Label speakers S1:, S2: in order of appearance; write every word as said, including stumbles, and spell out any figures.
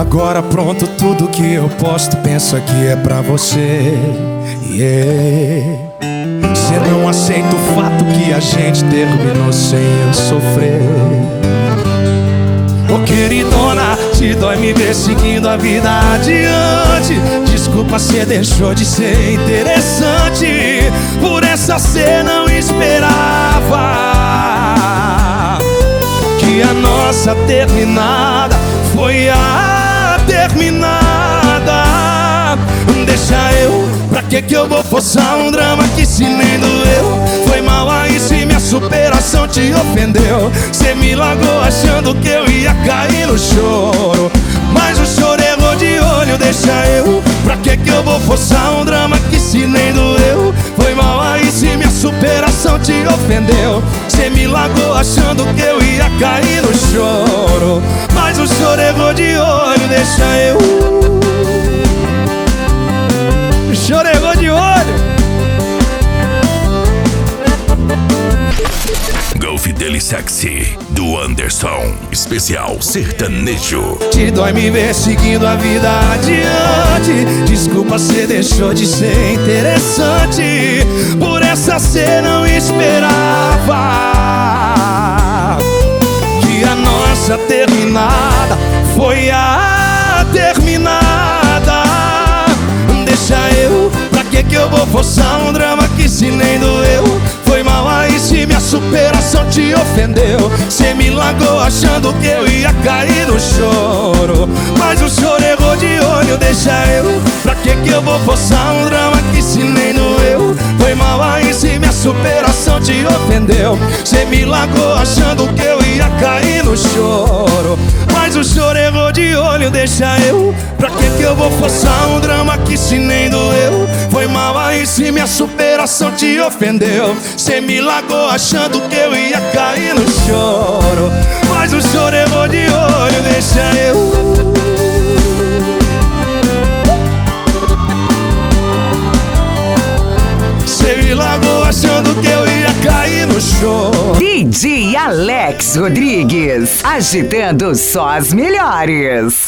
S1: Agora pronto, tudo que eu posto, penso que é pra você. Yeah. Cê não aceita o fato que a gente terminou sem eu sofrer. Ô queridona, te dói me ver seguindo a vida adiante. Desculpa, cê deixou de ser interessante. Por essa cê não esperava que a nossa terminada foi a terminada. Deixa eu, pra que que eu vou forçar um drama que se nem doeu? Foi mal aí se minha superação te ofendeu. Cê me largou achando que eu ia cair no choro, mas o choro errou de olho. Deixa eu, pra que que eu vou forçar um drama que se nem doeu? Foi mal aí se minha superação te ofendeu. Cê me largou achando que eu ia cair no choro, mas o choro errou de olho. Deixa eu, o choro errou de olho.
S2: Golf Dele Sexy, do Anderson, especial sertanejo.
S1: Te dói me ver seguindo a vida adiante. Desculpa, cê deixou de ser interessante. Por essa cê não esperava que a nossa terminada foi a terminada. Deixa eu, pra que que eu vou forçar um drama que se nem doeu? Foi mal aí se minha superação te ofendeu. Cê me largou achando que eu ia cair no choro, mas o choro errou de olho. Deixa eu, pra que que eu vou forçar um drama que se nem doeu? Foi mal aí se minha superação te ofendeu. Cê me largou achando que eu ia cair no choro, mas o choro errou de olho. Deixa eu, pra que que eu vou forçar um drama que se nem doeu? Foi mal aí se minha superação te ofendeu. Cê me largou achando que eu ia cair no choro, mas o choro errou de olho. Deixa eu, cê me largou achando que eu ia cair no choro.
S3: D J Alex Rodrigues, agitando só as melhores.